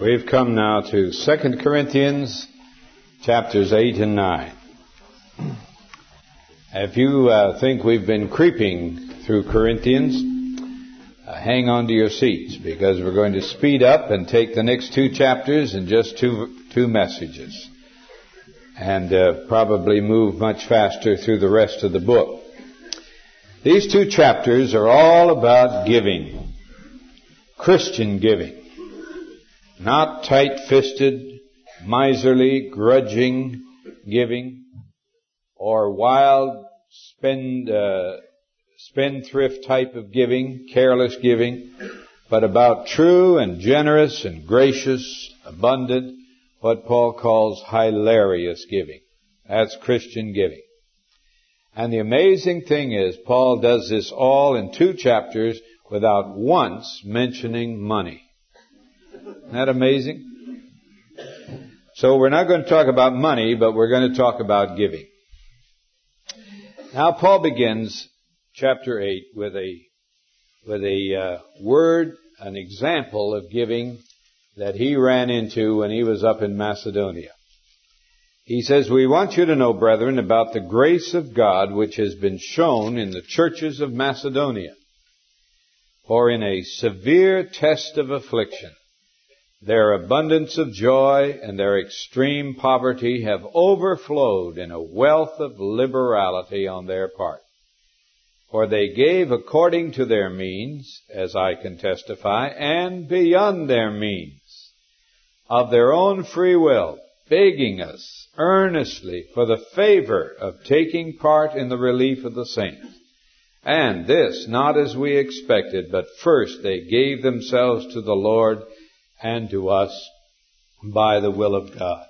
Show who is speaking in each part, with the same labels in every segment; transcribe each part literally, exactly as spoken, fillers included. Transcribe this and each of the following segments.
Speaker 1: We've come now to Second Corinthians chapters eight and nine. If you uh, think we've been creeping through Corinthians, uh, hang on to your seats, because we're going to speed up and take the next two chapters in just two two messages, and uh, probably move much faster through the rest of the book. These two chapters are all about giving, Christian giving. Not tight-fisted, miserly, grudging giving, or wild, spend, uh, spendthrift type of giving, careless giving, but about true and generous and gracious, abundant, what Paul calls hilarious giving. That's Christian giving. And the amazing thing is, Paul does this all in two chapters without once mentioning money. Isn't that amazing? So we're not going to talk about money, but we're going to talk about giving. Now Paul begins chapter eight with a with a uh, word, an example of giving that he ran into when he was up in Macedonia. He says, "We want you to know, brethren, about the grace of God which has been shown in the churches of Macedonia. For in a severe test of affliction, their abundance of joy and their extreme poverty have overflowed in a wealth of liberality on their part. For they gave according to their means, as I can testify, and beyond their means, of their own free will, begging us earnestly for the favor of taking part in the relief of the saints. And this not as we expected, but first they gave themselves to the Lord and to us by the will of God."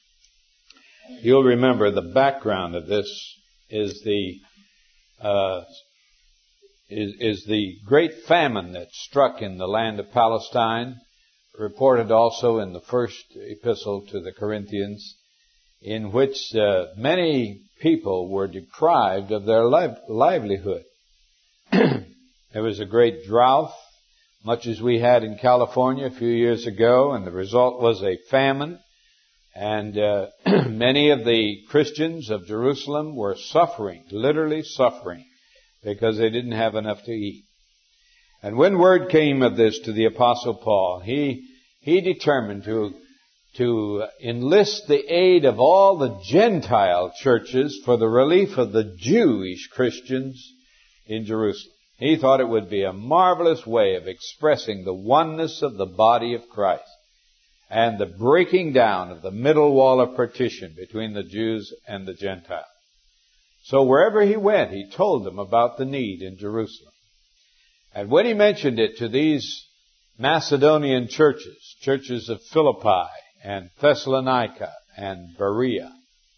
Speaker 1: You'll remember the background of this is the uh, is, is the great famine that struck in the land of Palestine, reported also in the first epistle to the Corinthians, in which uh, many people were deprived of their li- livelihood. There was a great drought, much as we had in California a few years ago, and the result was a famine. And uh, many of the Christians of Jerusalem were suffering, literally suffering, because they didn't have enough to eat. And when word came of this to the Apostle Paul, he he determined to to enlist the aid of all the Gentile churches for the relief of the Jewish Christians in Jerusalem. He thought it would be a marvelous way of expressing the oneness of the body of Christ and the breaking down of the middle wall of partition between the Jews and the Gentiles. So wherever he went, he told them about the need in Jerusalem. And when he mentioned it to these Macedonian churches, churches of Philippi and Thessalonica and Berea,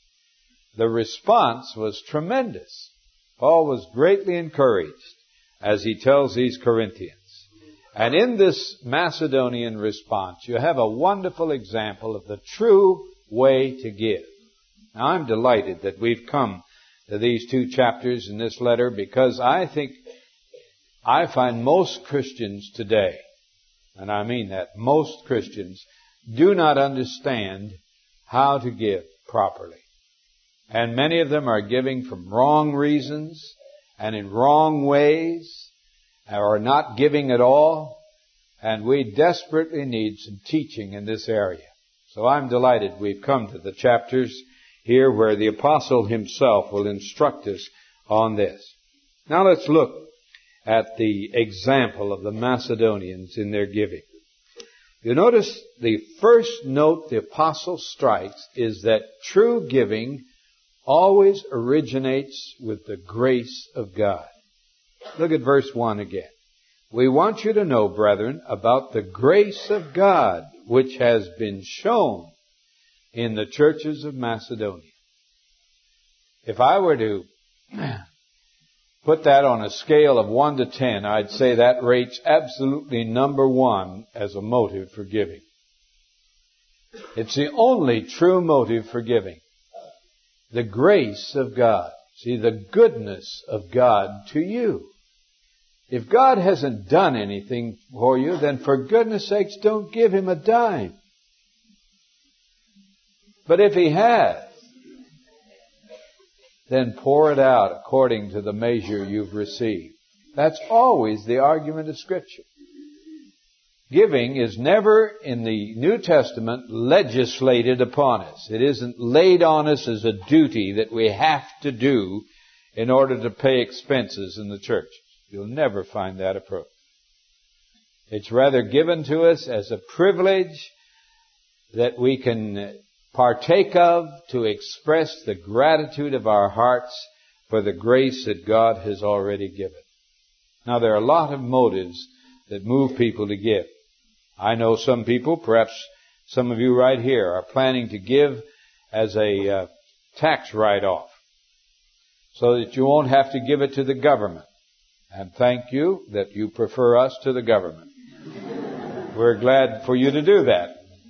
Speaker 1: the response was tremendous. Paul was greatly encouraged as he tells these Corinthians. And in this Macedonian response, you have a wonderful example of the true way to give. Now, I'm delighted that we've come to these two chapters in this letter, because I think, I find most Christians today, and I mean that, most Christians do not understand how to give properly. And many of them are giving from wrong reasons and in wrong ways, or not giving at all, and we desperately need some teaching in this area. So I'm delighted we've come to the chapters here where the apostle himself will instruct us on this. Now let's look at the example of the Macedonians in their giving. You notice the first note the apostle strikes is that true giving always originates with the grace of God. Look at verse one again. "We want you to know, brethren, about the grace of God which has been shown in the churches of Macedonia." If I were to put that on a scale of one to ten, I'd say that rates absolutely number one as a motive for giving. It's the only true motive for giving. The grace of God. See, the goodness of God to you. If God hasn't done anything for you, then for goodness sakes, don't give Him a dime. But if he has, then pour it out according to the measure you've received. That's always the argument of Scripture. Giving is never in the New Testament legislated upon us. It isn't laid on us as a duty that we have to do in order to pay expenses in the church. You'll never find that approach. It's rather given to us as a privilege that we can partake of to express the gratitude of our hearts for the grace that God has already given. Now, there are a lot of motives that move people to give. I know some people, perhaps some of you right here, are planning to give as a uh, tax write-off so that you won't have to give it to the government. And thank you that you prefer us to the government. We're glad for you to do that.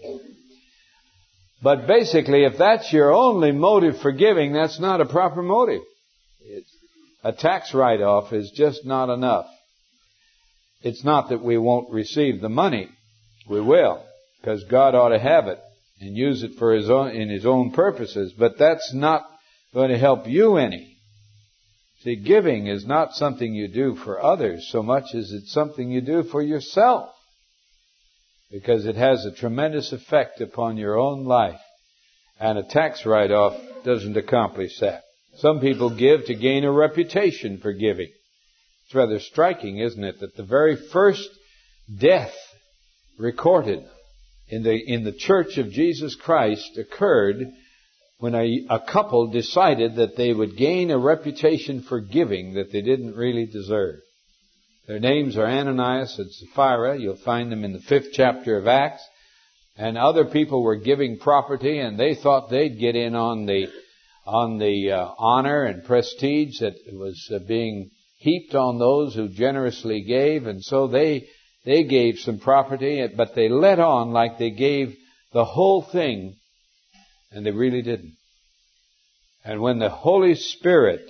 Speaker 1: But basically, if that's your only motive for giving, that's not a proper motive. It's, a tax write-off is just not enough. It's not that we won't receive the money. We will, because God ought to have it and use it for His own, in His own purposes. But that's not going to help you any. See, giving is not something you do for others so much as it's something you do for yourself, because it has a tremendous effect upon your own life. And a tax write-off doesn't accomplish that. Some people give to gain a reputation for giving. It's rather striking, isn't it, that the very first death recorded in the in the Church of Jesus Christ occurred when a, a couple decided that they would gain a reputation for giving that they didn't really deserve. Their names are Ananias and Sapphira. You'll find them in the fifth chapter of Acts. And other people were giving property, and they thought they'd get in on the on the uh, honor and prestige that was uh, being heaped on those who generously gave, and so they they gave some property, but they let on like they gave the whole thing, and they really didn't. And when the Holy Spirit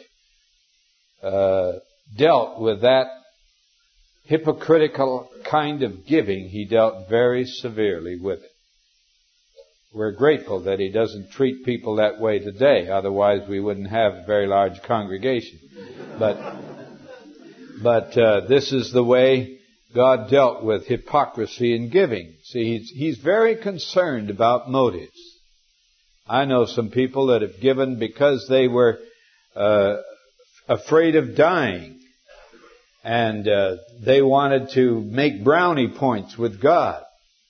Speaker 1: uh, dealt with that hypocritical kind of giving, He dealt very severely with it. We're grateful that He doesn't treat people that way today. Otherwise, we wouldn't have a very large congregation. But, but uh, this is the way God dealt with hypocrisy in giving. See, He's, he's very concerned about motives. I know some people that have given because they were uh, afraid of dying. And uh, they wanted to make brownie points with God.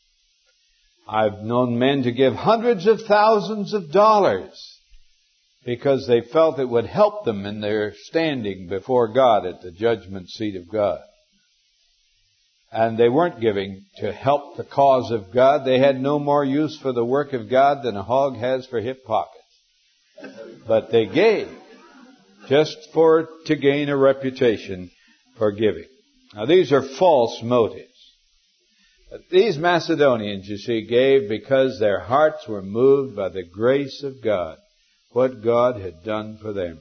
Speaker 1: I've known men to give hundreds of thousands of dollars because they felt it would help them in their standing before God at the judgment seat of God. And they weren't giving to help the cause of God. They had no more use for the work of God than a hog has for hip pockets. But they gave just for to gain a reputation for giving. Now, these are false motives. But these Macedonians, you see, gave because their hearts were moved by the grace of God, what God had done for them.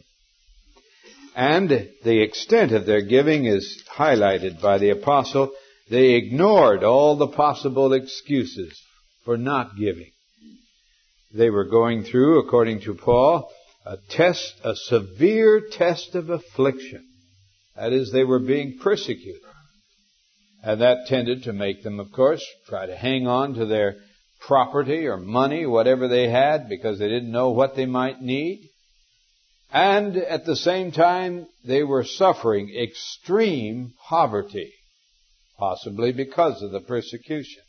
Speaker 1: And the extent of their giving is highlighted by the apostle. They ignored all the possible excuses for not giving. They were going through, according to Paul, a test, a severe test of affliction. That is, they were being persecuted. And that tended to make them, of course, try to hang on to their property or money, whatever they had, because they didn't know what they might need. And at the same time, they were suffering extreme poverty, possibly because of the persecution.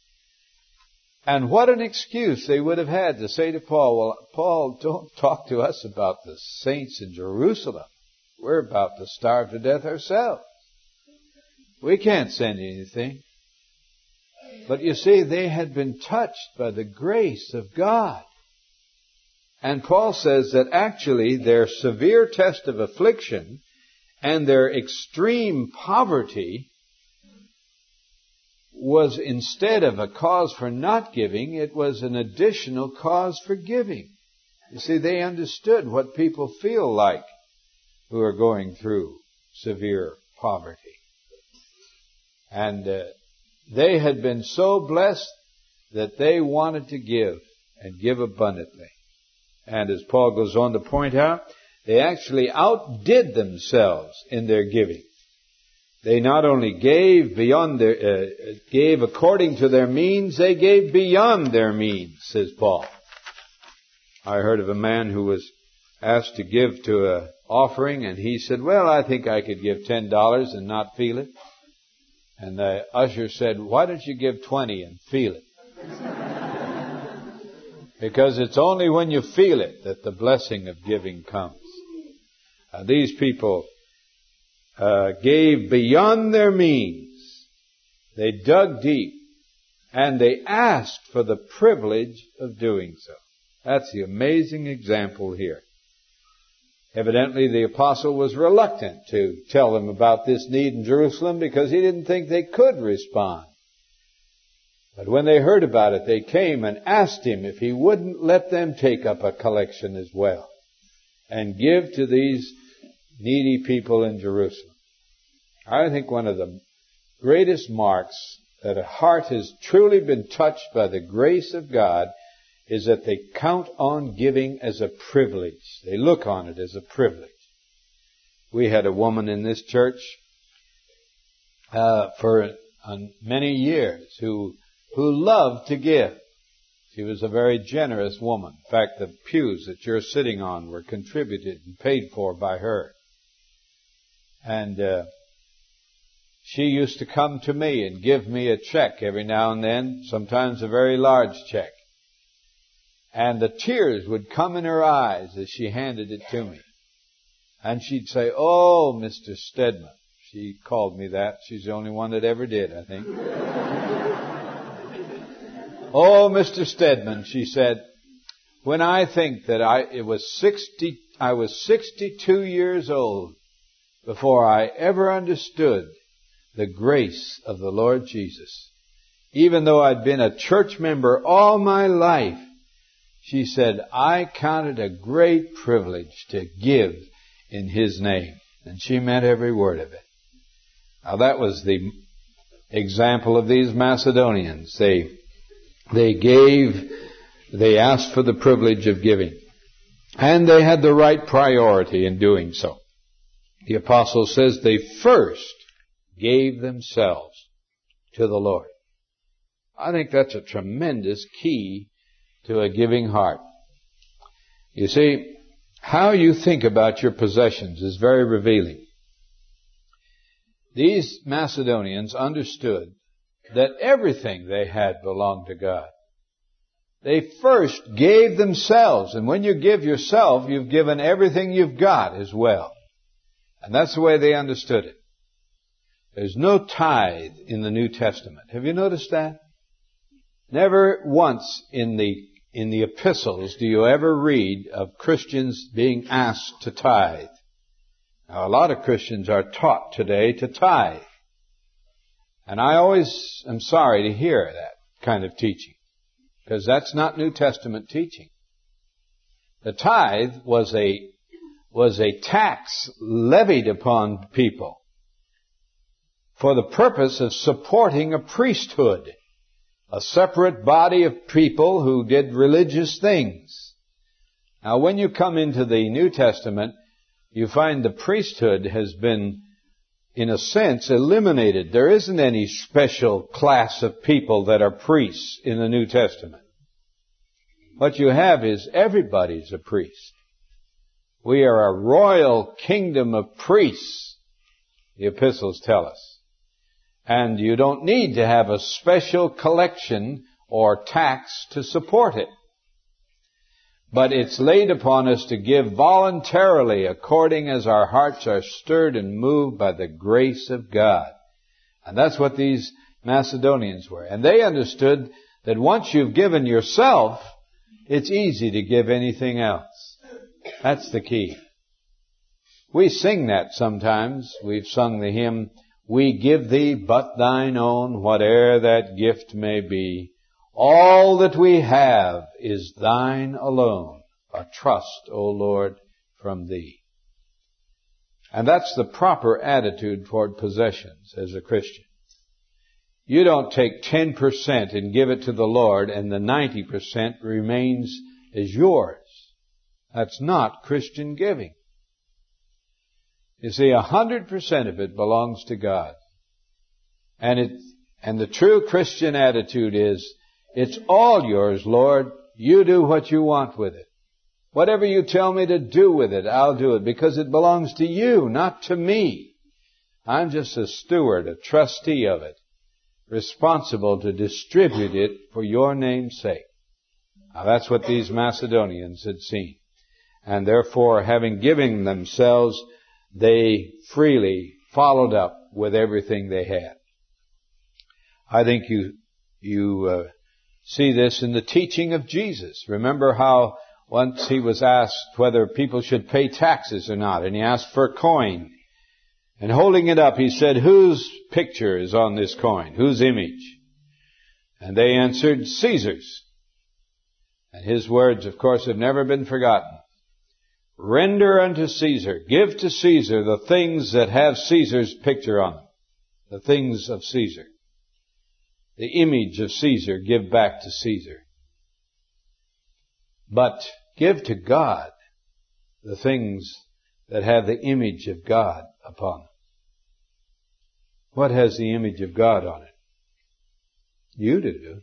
Speaker 1: And what an excuse they would have had to say to Paul, well, Paul, don't talk to us about the saints in Jerusalem. We're about to starve to death ourselves. We can't send anything. But you see, they had been touched by the grace of God. And Paul says that actually their severe test of affliction and their extreme poverty was, instead of a cause for not giving, it was an additional cause for giving. You see, they understood what people feel like who are going through severe poverty. And uh, they had been so blessed that they wanted to give. and give abundantly. And as Paul goes on to point out, they actually outdid themselves in their giving. They not only gave beyond their, uh, gave according to their means, they gave beyond their means, says Paul. I heard of a man who was asked to give to an offering, and he said, well, I think I could give ten dollars and not feel it. And the usher said, why don't you give twenty and feel it? Because it's only when you feel it that the blessing of giving comes. Uh, these people uh, gave beyond their means. They dug deep, and they asked for the privilege of doing so. That's the amazing example here. Evidently, the apostle was reluctant to tell them about this need in Jerusalem because he didn't think they could respond. But when they heard about it, they came and asked him if he wouldn't let them take up a collection as well and give to these needy people in Jerusalem. I think one of the greatest marks that a heart has truly been touched by the grace of God is that they count on giving as a privilege. They look on it as a privilege. We had a woman in this church uh, for uh, many years who who loved to give. She was a very generous woman. In fact, the pews that you're sitting on were contributed and paid for by her. And uh, she used to come to me and give me a check every now and then, sometimes a very large check. And the tears would come in her eyes as she handed it to me. And she'd say, oh, Mister Stedman. She called me that. She's the only one that ever did, I think. Oh, Mister Stedman, she said, when I think that I it was sixty, I was sixty-two years old before I ever understood the grace of the Lord Jesus. Even though I'd been a church member all my life, she said, I counted a great privilege to give in His name. And she meant every word of it. Now that was the example of these Macedonians. They, they gave, they asked for the privilege of giving. And they had the right priority in doing so. The apostle says they first gave themselves to the Lord. I think that's a tremendous key to a giving heart. You see, how you think about your possessions is very revealing. These Macedonians understood that everything they had belonged to God. They first gave themselves, and when you give yourself, you've given everything you've got as well. And that's the way they understood it. There's no tithe in the New Testament. Have you noticed that? Never once in the in the epistles do you ever read of Christians being asked to tithe. Now, a lot of Christians are taught today to tithe. And I always am sorry to hear that kind of teaching, because that's not New Testament teaching. The tithe was a was a tax levied upon people for the purpose of supporting a priesthood, a separate body of people who did religious things. Now, when you come into the New Testament, you find the priesthood has been, in a sense, eliminated. There isn't any special class of people that are priests in the New Testament. What you have is everybody's a priest. We are a royal kingdom of priests, the epistles tell us. And you don't need to have a special collection or tax to support it. But it's laid upon us to give voluntarily according as our hearts are stirred and moved by the grace of God. And that's what these Macedonians were. And they understood that once you've given yourself, it's easy to give anything else. That's the key. We sing that sometimes. We've sung the hymn, we give thee but thine own, whate'er that gift may be. All that we have is thine alone, a trust, O Lord, from thee. And that's the proper attitude toward possessions as a Christian. You don't take ten percent and give it to the Lord and the ninety percent remains as yours. That's not Christian giving. You see, a hundred percent of it belongs to God. And it, and the true Christian attitude is, it's all yours, Lord. You do what you want with it. Whatever you tell me to do with it, I'll do it because it belongs to you, not to me. I'm just a steward, a trustee of it, responsible to distribute it for your name's sake. Now that's what these Macedonians had seen. And therefore, having given themselves, they freely followed up with everything they had. I think you, you uh, see this in the teaching of Jesus. Remember how once he was asked whether people should pay taxes or not, and he asked for a coin. And holding it up, he said, whose picture is on this coin? Whose image? And they answered, Caesar's. And his words, of course, have never been forgotten. Render unto Caesar, give to Caesar the things that have Caesar's picture on them. The things of Caesar. The image of Caesar, give back to Caesar. But give to God the things that have the image of God upon them. What has the image of God on it? You do, don't you?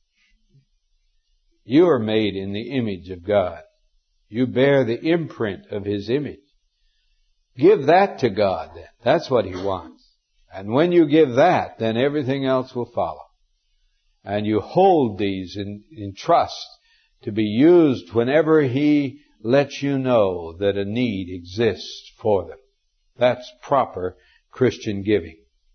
Speaker 1: You are made in the image of God. You bear the imprint of His image. Give that to God then. That's what He wants. And when you give that, then everything else will follow. And you hold these in, in trust to be used whenever He lets you know that a need exists for them. That's proper Christian giving.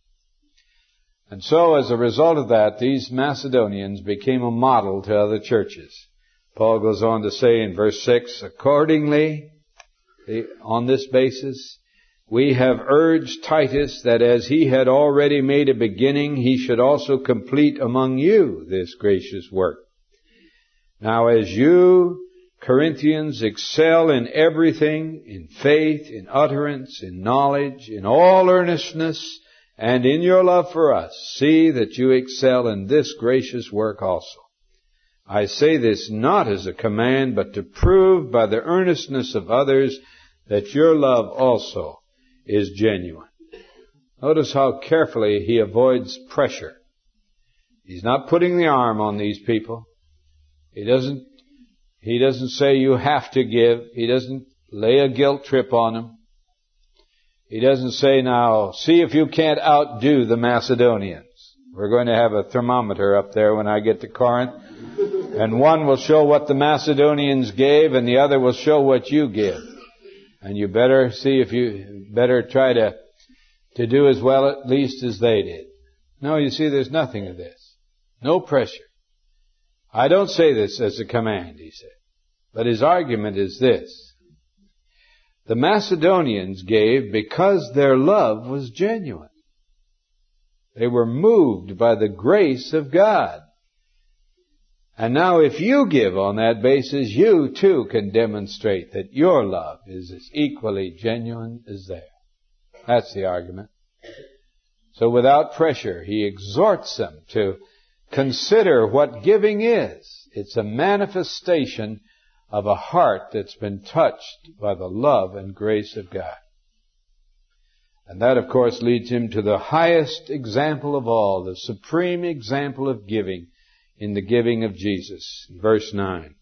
Speaker 1: And so as a result of that, these Macedonians became a model to other churches. Paul goes on to say in verse six, accordingly, on this basis, we have urged Titus that as he had already made a beginning, he should also complete among you this gracious work. Now as you, Corinthians, excel in everything, in faith, in utterance, in knowledge, in all earnestness, and in your love for us, see that you excel in this gracious work also. I say this not as a command, but to prove by the earnestness of others that your love also is genuine. Notice how carefully he avoids pressure. He's not putting the arm on these people. He doesn't, he doesn't say you have to give. He doesn't lay a guilt trip on them. He doesn't say, now, see if you can't outdo the Macedonians. We're going to have a thermometer up there when I get to Corinth. And one will show what the Macedonians gave and the other will show what you give. And you better see if you better try to, to do as well at least as they did. No, you see, there's nothing of this. No pressure. I don't say this as a command, he said. But his argument is this. The Macedonians gave because their love was genuine. They were moved by the grace of God. And now if you give on that basis, you too can demonstrate that your love is as equally genuine as theirs. That's the argument. So without pressure, he exhorts them to consider what giving is. It's a manifestation of a heart that's been touched by the love and grace of God. And that, of course, leads him to the highest example of all, the supreme example of giving in the giving of Jesus. Verse nine.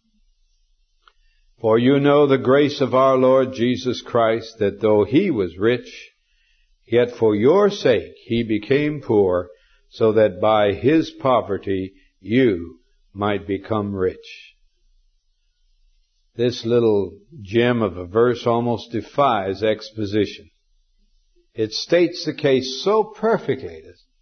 Speaker 1: For you know the grace of our Lord Jesus Christ, that though He was rich, yet for your sake He became poor, so that by His poverty you might become rich. This little gem of a verse almost defies exposition. It states the case so perfectly.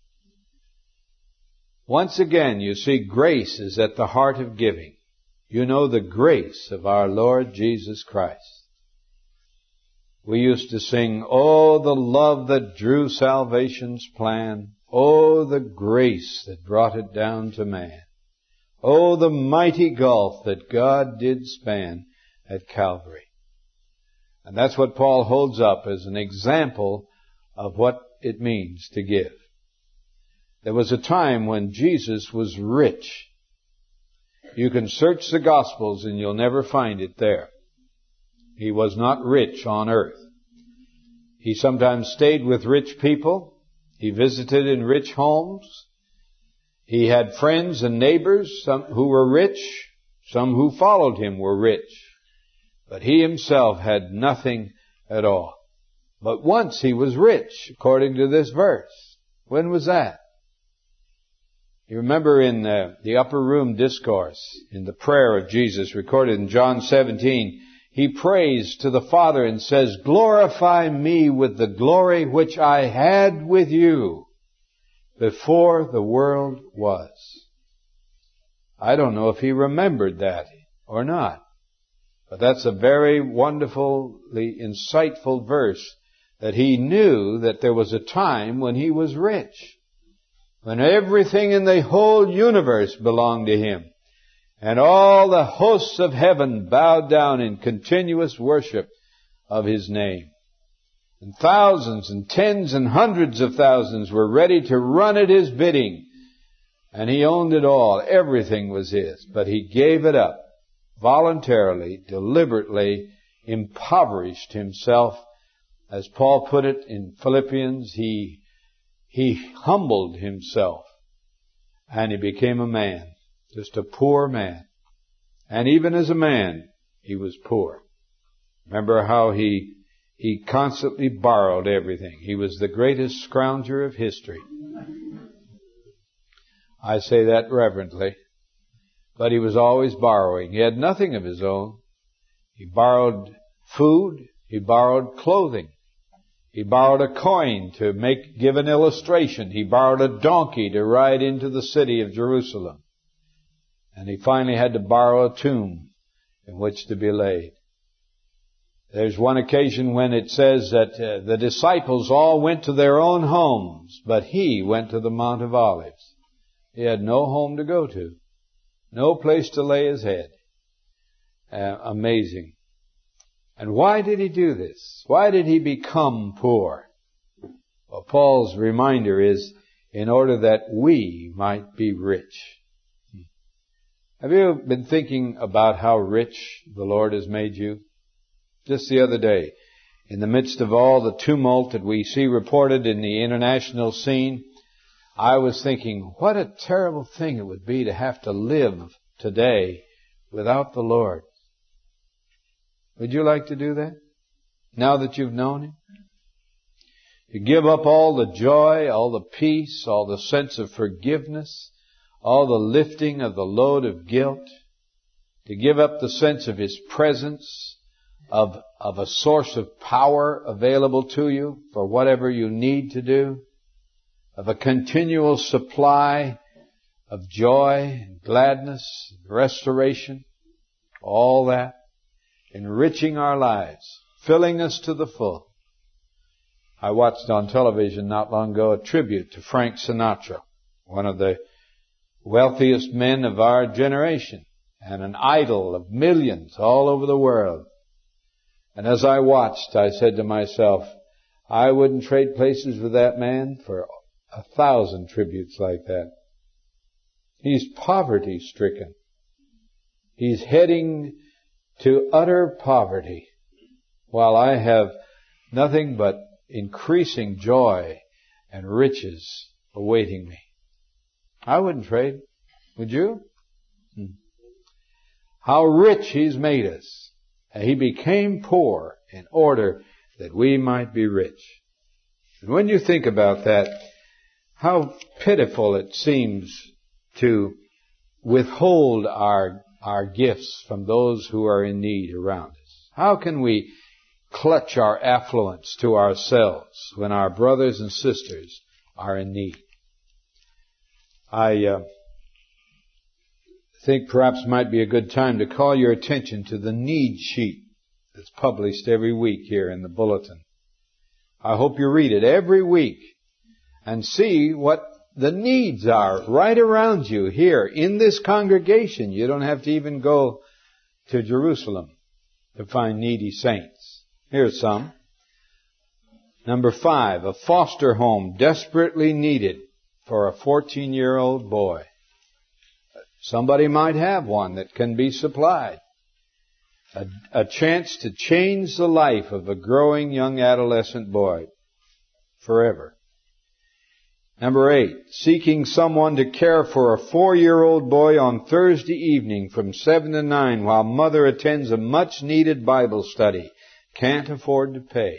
Speaker 1: Once again, you see, grace is at the heart of giving. You know the grace of our Lord Jesus Christ. We used to sing, oh, the love that drew salvation's plan. Oh, the grace that brought it down to man. Oh, the mighty gulf that God did span at Calvary. And that's what Paul holds up as an example of what it means to give. There was a time when Jesus was rich. You can search the Gospels and you'll never find it there. He was not rich on earth. He sometimes stayed with rich people. He visited in rich homes. He had friends and neighbors, some who were rich, some who followed him were rich. But he himself had nothing at all. But once he was rich, according to this verse. When was that? You remember in uh, the upper room discourse, in the prayer of Jesus recorded in John seventeen, he prays to the Father and says, "Glorify me with the glory which I had with you before the world was." I don't know if he remembered that or not, but that's a very wonderfully insightful verse, that he knew that there was a time when he was rich, when everything in the whole universe belonged to him, and all the hosts of heaven bowed down in continuous worship of his name. And thousands and tens and hundreds of thousands were ready to run at his bidding. And he owned it all. Everything was his. But he gave it up voluntarily, deliberately, impoverished himself. As Paul put it in Philippians, he, he humbled himself and he became a man. Just a poor man. And even as a man, he was poor. Remember how he he constantly borrowed everything. He was the greatest scrounger of history. I say that reverently. But he was always borrowing. He had nothing of his own. He borrowed food. He borrowed clothing. He borrowed a coin to make give an illustration. He borrowed a donkey to ride into the city of Jerusalem. And he finally had to borrow a tomb in which to be laid. There's one occasion when it says that uh, the disciples all went to their own homes, but he went to the Mount of Olives. He had no home to go to, no place to lay his head. Uh, amazing. And why did he do this? Why did he become poor? Well, Paul's reminder is in order that we might be rich. Have you been thinking about how rich the Lord has made you? Just the other day, in the midst of all the tumult that we see reported in the international scene, I was thinking, what a terrible thing it would be to have to live today without the Lord. Would you like to do that, now that you've known Him? To give up all the joy, all the peace, all the sense of forgiveness, all the lifting of the load of guilt, to give up the sense of His presence, of, of a source of power available to you for whatever you need to do, of a continual supply of joy, gladness, restoration, all that, enriching our lives, filling us to the full. I watched on television not long ago a tribute to Frank Sinatra, one of the wealthiest men of our generation, and an idol of millions all over the world. And as I watched, I said to myself, I wouldn't trade places with that man for a thousand tributes like that. He's poverty-stricken. He's heading to utter poverty, while I have nothing but increasing joy and riches awaiting me. I wouldn't trade. Would you? Hmm. How rich He's made us. And He became poor in order that we might be rich. And when you think about that, how pitiful it seems to withhold our, our gifts from those who are in need around us. How can we clutch our affluence to ourselves when our brothers and sisters are in need? I uh, think perhaps might be a good time to call your attention to the need sheet that's published every week here in the bulletin. I hope you read it every week and see what the needs are right around you here in this congregation. You don't have to even go to Jerusalem to find needy saints. Here's some. Number five, a foster home desperately needed for a fourteen-year-old boy. Somebody might have one that can be supplied. A, a chance to change the life of a growing young adolescent boy forever. Number eight, seeking someone to care for a four-year-old boy on Thursday evening from seven to nine while mother attends a much-needed Bible study. Can't afford to pay.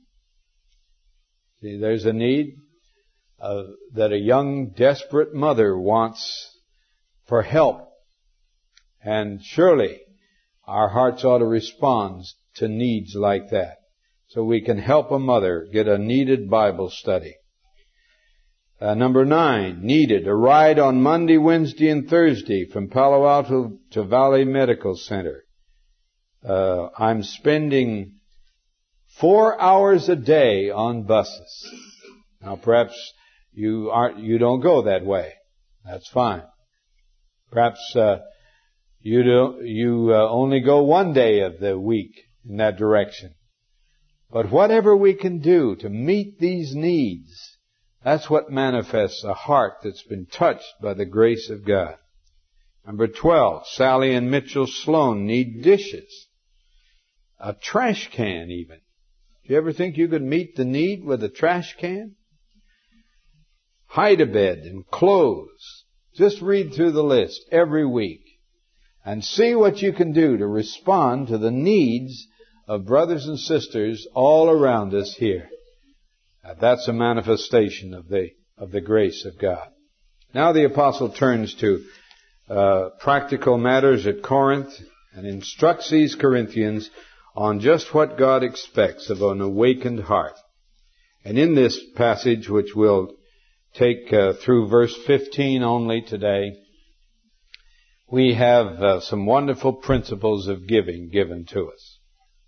Speaker 1: See, there's a need uh, that a young, desperate mother wants for help. And surely our hearts ought to respond to needs like that, so we can help a mother get a needed Bible study. Uh, number nine, needed a ride on Monday, Wednesday, and Thursday from Palo Alto to Valley Medical Center. Uh, I'm spending four hours a day on buses. Now, perhaps you aren't, you don't go that way. That's fine. Perhaps uh, you do, you uh, only go one day of the week in that direction. But whatever we can do to meet these needs, that's what manifests a heart that's been touched by the grace of God. Number twelve, Sally and Mitchell Sloan need dishes. A trash can even. Do you ever think you could meet the need with a trash can? Hide-a-bed and clothes. Just read through the list every week and see what you can do to respond to the needs of brothers and sisters all around us here. Now, that's a manifestation of the of the grace of God. Now the apostle turns to uh, practical matters at Corinth and instructs these Corinthians on just what God expects of an awakened heart. And in this passage, which we'll take uh, through verse fifteen only today, we have uh, some wonderful principles of giving given to us.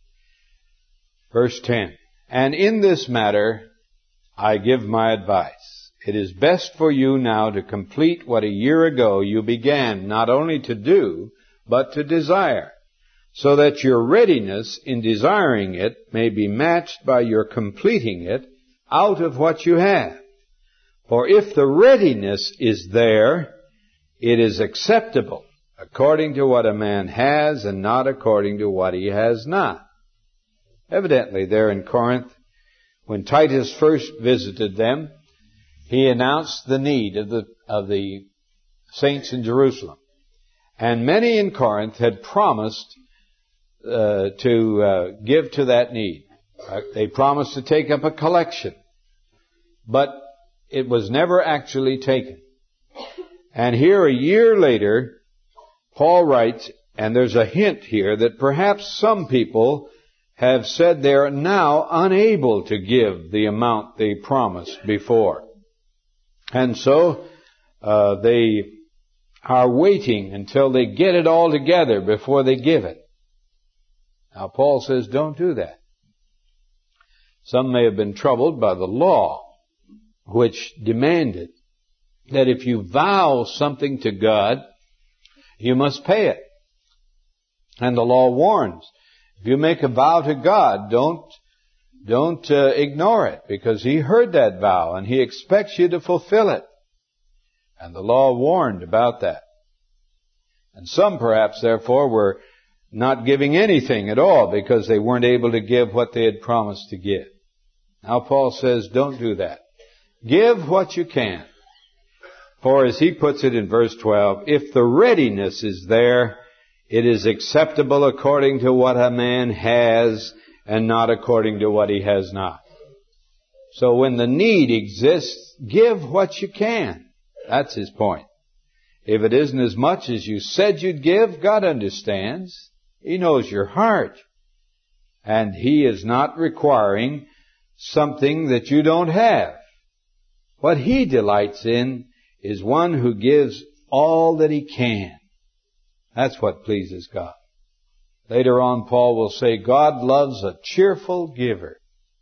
Speaker 1: Verse ten, and in this matter I give my advice. It is best for you now to complete what a year ago you began not only to do, but to desire, so that your readiness in desiring it may be matched by your completing it out of what you have. For if the readiness is there, it is acceptable according to what a man has and not according to what he has not. Evidently, there in Corinth, when Titus first visited them, he announced the need of the of the saints in Jerusalem. And many in Corinth had promised uh, to uh, give to that need. Uh, they promised to take up a collection. But it was never actually taken. And here, a year later, Paul writes, and there's a hint here that perhaps some people have said they're now unable to give the amount they promised before. And so uh, they are waiting until they get it all together before they give it. Now Paul says, don't do that. Some may have been troubled by the law, which demanded that if you vow something to God, you must pay it. And the law warns, if you make a vow to God, don't don't uh, ignore it, because He heard that vow and He expects you to fulfill it. And the law warned about that. And some perhaps, therefore, were not giving anything at all because they weren't able to give what they had promised to give. Now Paul says, don't do that. Give what you can. For as he puts it in verse twelve, if the readiness is there, it is acceptable according to what a man has and not according to what he has not. So when the need exists, give what you can. That's his point. If it isn't as much as you said you'd give, God understands. He knows your heart. And He is not requiring something that you don't have. What He delights in is one who gives all that he can. That's what pleases God. Later on, Paul will say, God loves a cheerful giver.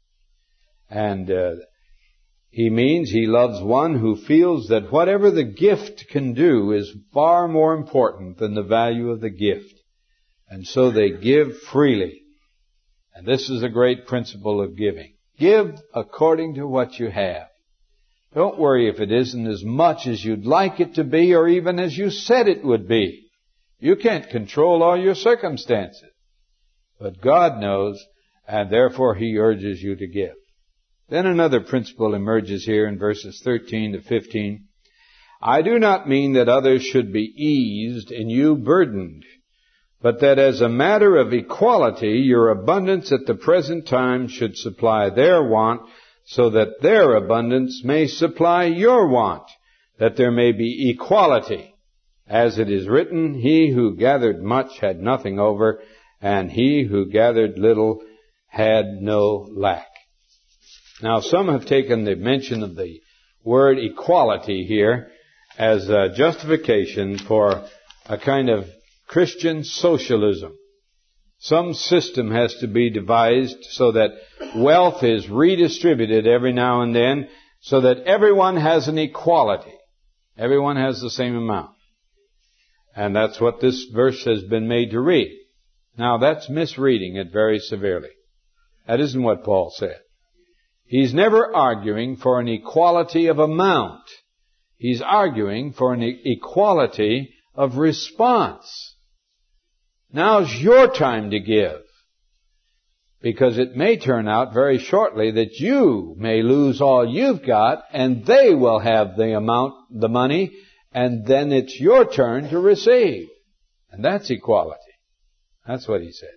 Speaker 1: And uh, he means He loves one who feels that whatever the gift can do is far more important than the value of the gift. And so they give freely. And this is a great principle of giving. Give according to what you have. Don't worry if it isn't as much as you'd like it to be or even as you said it would be. You can't control all your circumstances. But God knows, and therefore He urges you to give. Then another principle emerges here in verses thirteen to fifteen. I do not mean that others should be eased and you burdened, but that as a matter of equality, your abundance at the present time should supply their want, so that their abundance may supply your want, that there may be equality. As it is written, he who gathered much had nothing over, and he who gathered little had no lack. Now, some have taken the mention of the word equality here as a justification for a kind of Christian socialism. Some system has to be devised so that wealth is redistributed every now and then so that everyone has an equality. Everyone has the same amount. And that's what this verse has been made to read. Now, that's misreading it very severely. That isn't what Paul said. He's never arguing for an equality of amount. He's arguing for an equality of response. Now's your time to give. Because it may turn out very shortly that you may lose all you've got and they will have the amount, the money, and then it's your turn to receive. And that's equality. That's what he said.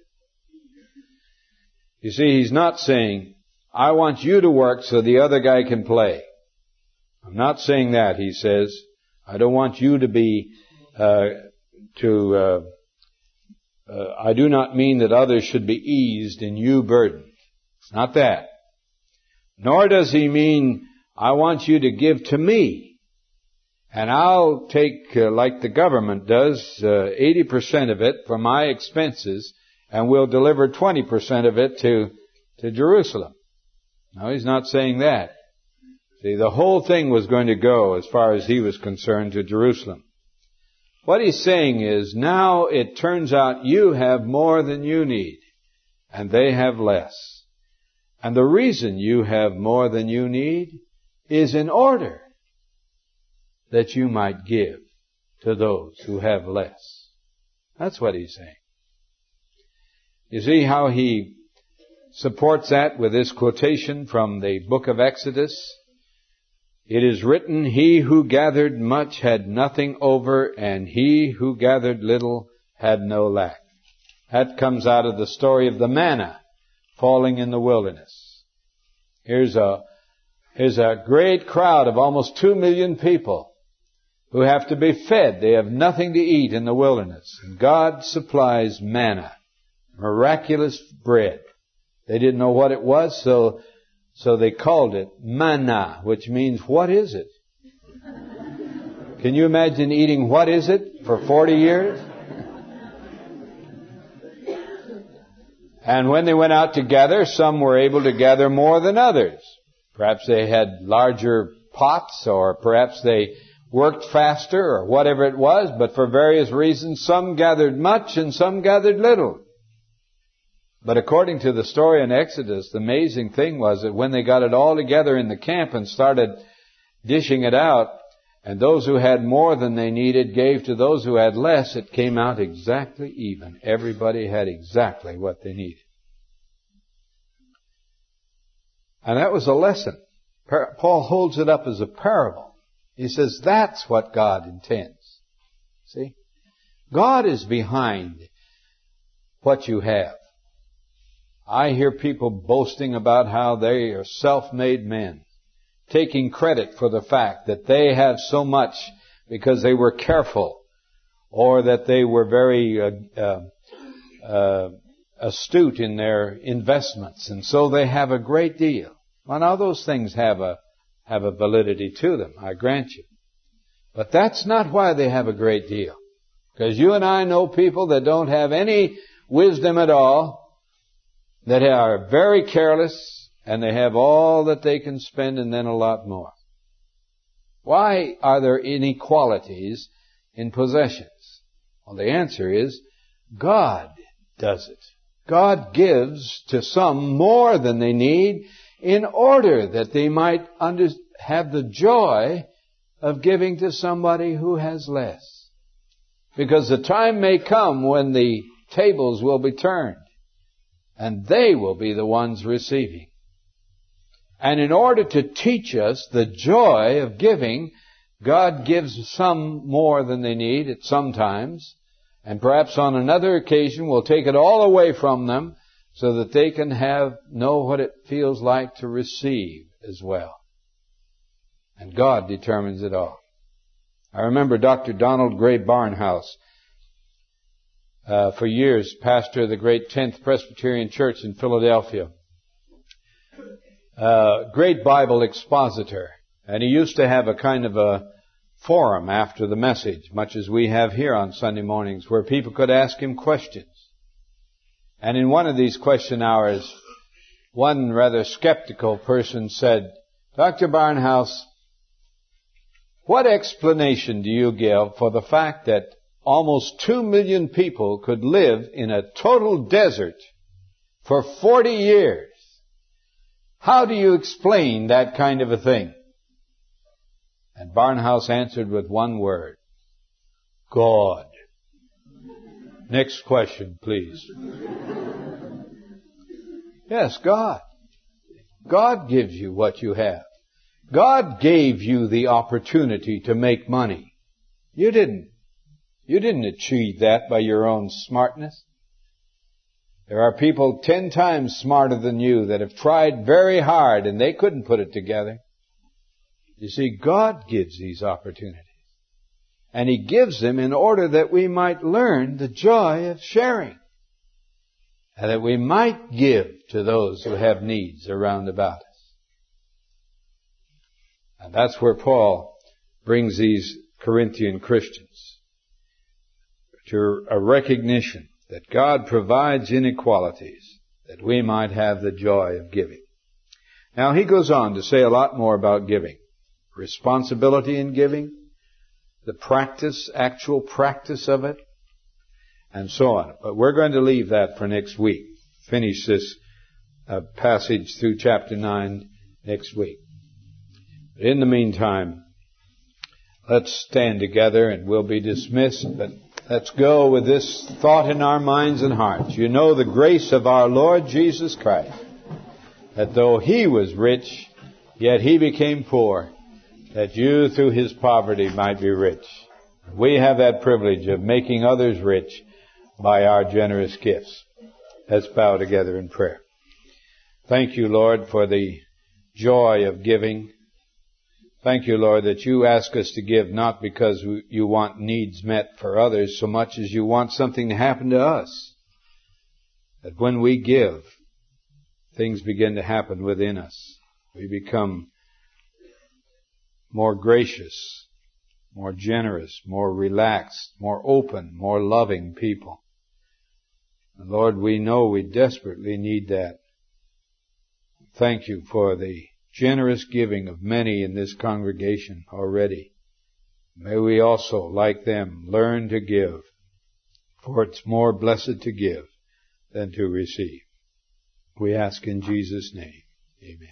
Speaker 1: You see, he's not saying, I want you to work so the other guy can play. I'm not saying that, he says. I don't want you to be, uh, to, uh, uh, I do not mean that others should be eased and you burdened. It's not that. Nor does he mean, I want you to give to me. And I'll take, uh, like the government does, uh, eighty percent of it for my expenses, and we'll deliver twenty percent of it to, to Jerusalem. No, he's not saying that. See, the whole thing was going to go, as far as he was concerned, to Jerusalem. What he's saying is, now it turns out you have more than you need, and they have less. And the reason you have more than you need is in order that you might give to those who have less. That's what he's saying. You see how he supports that with this quotation from the book of Exodus? It is written, he who gathered much had nothing over, and he who gathered little had no lack. That comes out of the story of the manna falling in the wilderness. Here's a, here's a great crowd of almost two million people who have to be fed. They have nothing to eat in the wilderness. And God supplies manna, miraculous bread. They didn't know what it was, so so they called it manna, which means, what is it? Can you imagine eating what is it for forty years? And when they went out to gather, some were able to gather more than others. Perhaps they had larger pots, or perhaps they worked faster, or whatever it was, but for various reasons, some gathered much and some gathered little. But according to the story in Exodus, the amazing thing was that when they got it all together in the camp and started dishing it out, and those who had more than they needed gave to those who had less, it came out exactly even. Everybody had exactly what they needed. And that was a lesson. Paul holds it up as a parable. He says that's what God intends. See? God is behind what you have. I hear people boasting about how they are self-made men, taking credit for the fact that they have so much because they were careful, or that they were very uh, uh, uh, astute in their investments, and so they have a great deal. Well, now those things have a have a validity to them, I grant you. But that's not why they have a great deal. Because you and I know people that don't have any wisdom at all, that are very careless, and they have all that they can spend and then a lot more. Why are there inequalities in possessions? Well, the answer is God does it. God gives to some more than they need in order that they might under, have the joy of giving to somebody who has less. Because the time may come when the tables will be turned, and they will be the ones receiving. And in order to teach us the joy of giving, God gives some more than they need at some times, and perhaps on another occasion will take it all away from them so that they can have know what it feels like to receive as well. And God determines it all. I remember Doctor Donald Gray Barnhouse, uh, for years pastor of the great tenth Presbyterian Church in Philadelphia. Uh, great Bible expositor. And he used to have a kind of a forum after the message, much as we have here on Sunday mornings, where people could ask him questions. And in one of these question hours, one rather skeptical person said, Doctor Barnhouse, what explanation do you give for the fact that almost two million people could live in a total desert for forty years? How do you explain that kind of a thing? And Barnhouse answered with one word, God. Next question, please. Yes, God. God gives you what you have. God gave you the opportunity to make money. You didn't. You didn't achieve that by your own smartness. There are people ten times smarter than you that have tried very hard and they couldn't put it together. You see, God gives these opportunities. And He gives them in order that we might learn the joy of sharing. And that we might give to those who have needs around about us. And that's where Paul brings these Corinthian Christians to a recognition that God provides inequalities that we might have the joy of giving. Now he goes on to say a lot more about giving. Responsibility in giving, the practice, actual practice of it, and so on. But we're going to leave that for next week. Finish this uh, passage through chapter nine next week. But in the meantime, let's stand together and we'll be dismissed. But let's go with this thought in our minds and hearts. You know the grace of our Lord Jesus Christ, that though He was rich, yet He became poor, that you through His poverty might be rich. We have that privilege of making others rich by our generous gifts. Let's bow together in prayer. Thank you, Lord, for the joy of giving. Thank you, Lord, that you ask us to give not because you want needs met for others so much as you want something to happen to us. That when we give, things begin to happen within us. We become more gracious, more generous, more relaxed, more open, more loving people. And Lord, we know we desperately need that. Thank you for the generous giving of many in this congregation already. May we also, like them, learn to give, for it's more blessed to give than to receive. We ask in Jesus' name. Amen.